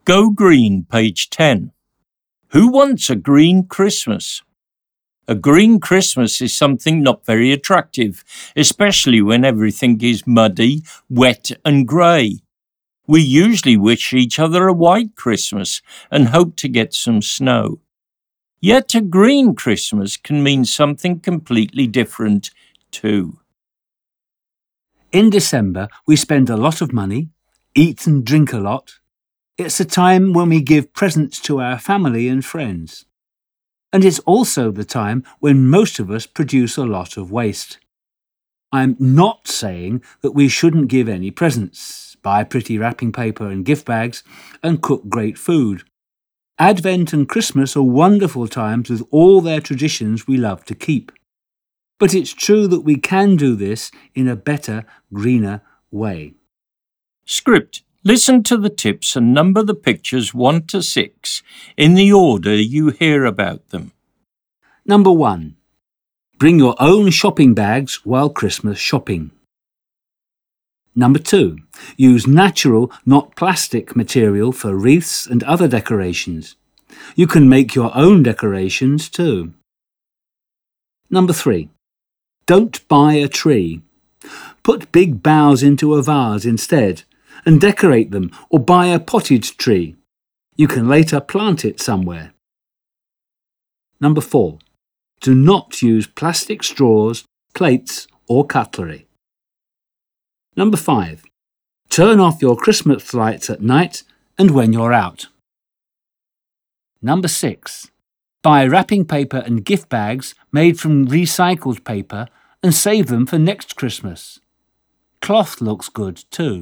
Go Green, page 10. Who wants a green Christmas? A green Christmas is something not very attractive, especially when everything is muddy, wet and grey. We usually wish each other a white Christmas and hope to get some snow. Yet a green Christmas can mean something completely different too. In December, we spend a lot of money, eat and drink a lot. It's a time when we give presents to our family and friends. And it's also the time when most of us produce a lot of waste. I'm not saying that we shouldn't give any presents, buy pretty wrapping paper and gift bags, and cook great food. Advent and Christmas are wonderful times with all their traditions we love to keep. But it's true that we can do this in a better, greener way. Script. Listen to the tips and number the pictures 1 to 6 in the order you hear about them. Number 1. Bring your own shopping bags while Christmas shopping. Number 2. Use natural, not plastic material for wreaths and other decorations. You can make your own decorations too. Number 3. Don't buy a tree. Put big boughs into a vase instead and decorate them, or buy a potted tree. You can later plant it somewhere. Number 4. Do not use plastic straws, plates or cutlery. Number 5. Turn off your Christmas lights at night and when you're out. Number 6. Buy wrapping paper and gift bags made from recycled paper and save them for next Christmas. Cloth looks good too.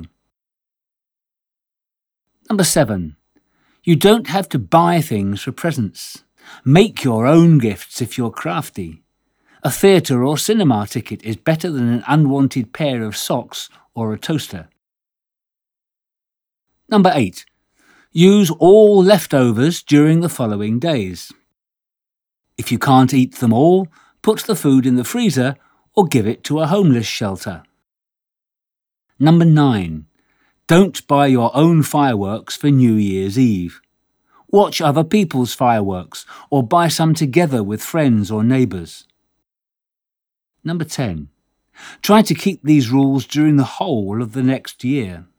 Number 7. You don't have to buy things for presents. Make your own gifts if you're crafty. A theatre or cinema ticket is better than an unwanted pair of socks or a toaster. Number 8. Use all leftovers during the following days. If you can't eat them all, put the food in the freezer or give it to a homeless shelter. Number 9. Don't buy your own fireworks for New Year's Eve. Watch other people's fireworks or buy some together with friends or neighbours. Number 10. Try to keep these rules during the whole of the next year.